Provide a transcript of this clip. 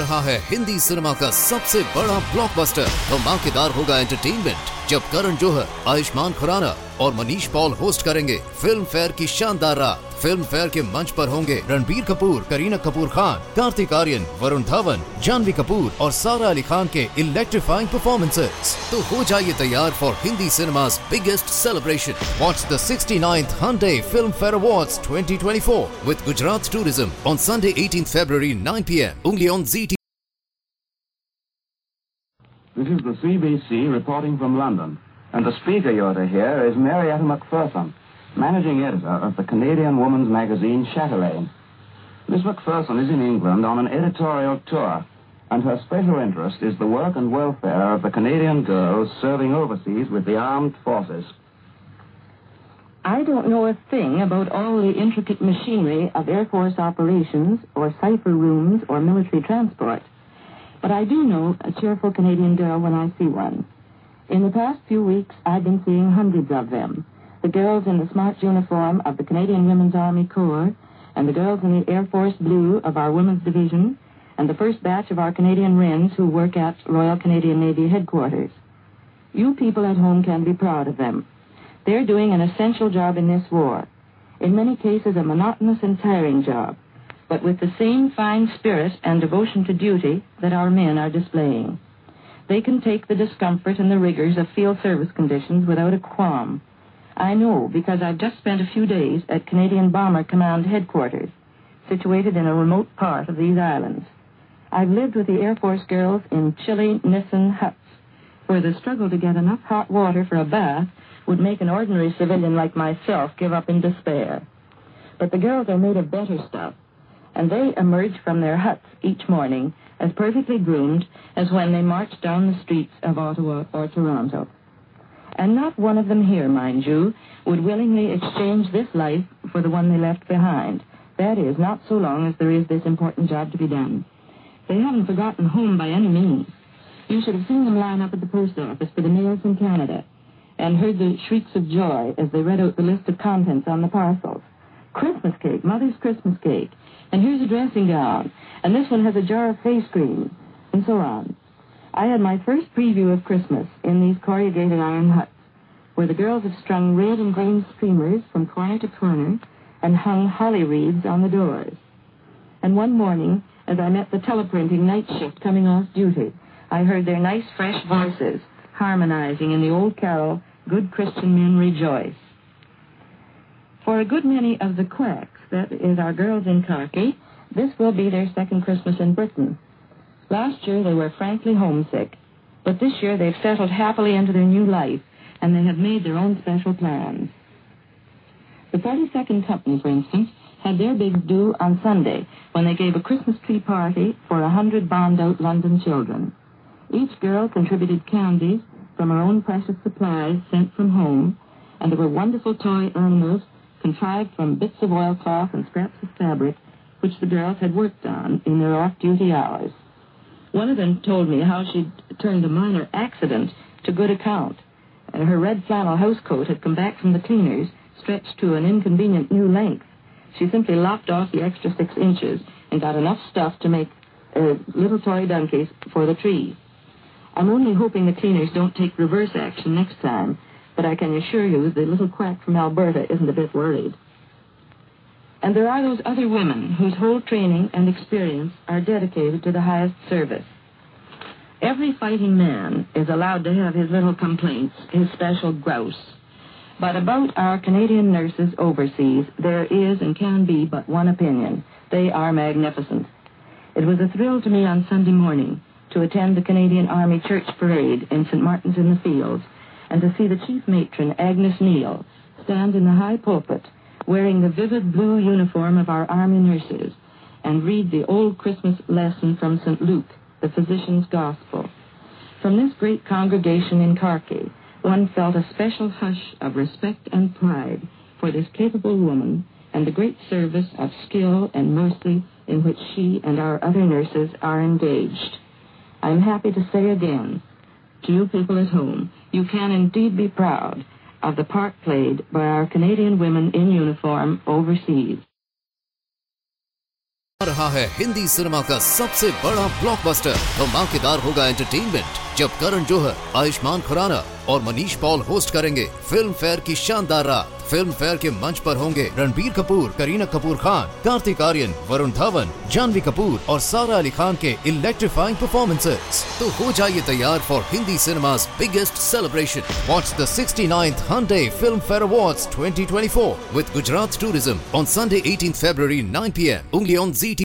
रहा है हिंदी सिनेमा का सबसे बड़ा ब्लॉकबस्टर। धमाकेदार होगा एंटरटेनमेंट जब करण जौहर, आयुष्मान खुराना और मनीष पॉल होस्ट करेंगे फिल्म फेयर की शानदार रात। फिल्म फेयर के मंच पर होंगे रणबीर कपूर, करीना कपूर खान, कार्तिक आर्यन, वरुण धवन, जानवी कपूर और सारा अली खान के इलेक्ट्रीफाइंग परफॉर्मेंसेस। तो हो जाइए तैयार for Hindi cinema's biggest celebration. Watch the 69th Hyundai Film Fair Awards 2024 with Gujarat Tourism on Sunday 18th February 9 p.m. only on ZT. This is the CBC reporting from London, and the speaker you're to hear is Marietta McPherson, managing editor of the Canadian women's magazine Chatelaine. Miss McPherson is in England on an editorial tour, and her special interest is the work and welfare of the Canadian girls serving overseas with the armed forces. I don't know a thing about all the intricate machinery of Air Force operations or cipher rooms or military transport, but I do know a cheerful Canadian girl when I see one. In the past few weeks, I've been seeing hundreds of them. The girls in the smart uniform of the Canadian Women's Army Corps, and the girls in the Air Force Blue of our Women's Division, and the first batch of our Canadian Wrens who work at Royal Canadian Navy headquarters. You people at home can be proud of them. They're doing an essential job in this war. In many cases, a monotonous and tiring job, but with the same fine spirit and devotion to duty that our men are displaying. They can take the discomfort and the rigors of field service conditions without a qualm. I know because I've just spent a few days at Canadian Bomber Command headquarters, situated in a remote part of these islands. I've lived with the Air Force girls in chilly Nissen huts, where the struggle to get enough hot water for a bath would make an ordinary civilian like myself give up in despair. But the girls are made of better stuff, and they emerge from their huts each morning as perfectly groomed as when they march down the streets of Ottawa or Toronto. And not one of them here, mind you, would willingly exchange this life for the one they left behind. That is, not so long as there is this important job to be done. They haven't forgotten home by any means. You should have seen them line up at the post office for the mails from Canada, and heard the shrieks of joy as they read out the list of contents on the parcels. Christmas cake, Mother's Christmas cake, and here's a dressing gown, and this one has a jar of face cream, and so on. I had my first preview of Christmas in these corrugated iron huts, where the girls have strung red and green streamers from corner to corner and hung holly wreaths on the doors. And one morning, as I met the teleprinting night shift coming off duty, I heard their nice, fresh voices harmonizing in the old carol, Good Christian Men Rejoice. For a good many of the quacks, that is our girls in khaki, this will be their second Christmas in Britain. Last year they were frankly homesick, but this year they've settled happily into their new life, and they have made their own special plans. The 42nd Company, for instance, had their big due on Sunday when they gave a Christmas tree party for 100 bombed-out London children. Each girl contributed candies from her own precious supplies sent from home, and there were wonderful toy animals contrived from bits of oilcloth and scraps of fabric which the girls had worked on in their off-duty hours. One of them told me how she'd turned a minor accident to good account. Her red flannel housecoat had come back from the cleaners, stretched to an inconvenient new length. She simply lopped off the extra 6 inches and got enough stuff to make little toy donkeys for the tree. I'm only hoping the cleaners don't take reverse action next time, but I can assure you the little quack from Alberta isn't a bit worried. And there are those other women whose whole training and experience are dedicated to the highest service. Every fighting man is allowed to have his little complaints, his special grouse. But about our Canadian nurses overseas, there is and can be but one opinion. They are magnificent. It was a thrill to me on Sunday morning to attend the Canadian Army Church Parade in St. Martin's in the Fields and to see the chief matron, Agnes Neal, stand in the high pulpit wearing the vivid blue uniform of our Army nurses and read the old Christmas lesson from St. Luke, the physician's gospel. From this great congregation in khaki, one felt a special hush of respect and pride for this capable woman and the great service of skill and mercy in which she and our other nurses are engaged. I'm happy to say again, to you people at home, you can indeed be proud of the part played by our Canadian women in uniform overseas. रहा है Hindi cinema का सबसे बड़ा blockbuster. धमाकेदार होगा entertainment जब करण जौहर, आयुष्मान खुराना और Manish Paul host करेंगे फिल्म फेयर की शानदार रात। फिल्म फेयर के मंच पर होंगे रणबीर कपूर, करीना कपूर खान, कार्तिक आर्यन, वरुण धवन, जानवी कपूर और सारा अली खान के इलेक्ट्रीफाइंग परफॉर्मेंसेस। तो हो जाइए तैयार for Hindi cinema's biggest celebration. Watch the 69th Hyundai Film Fair Awards 2024 with Gujarat Tourism on Sunday 18th February 9 p.m. only on ZT.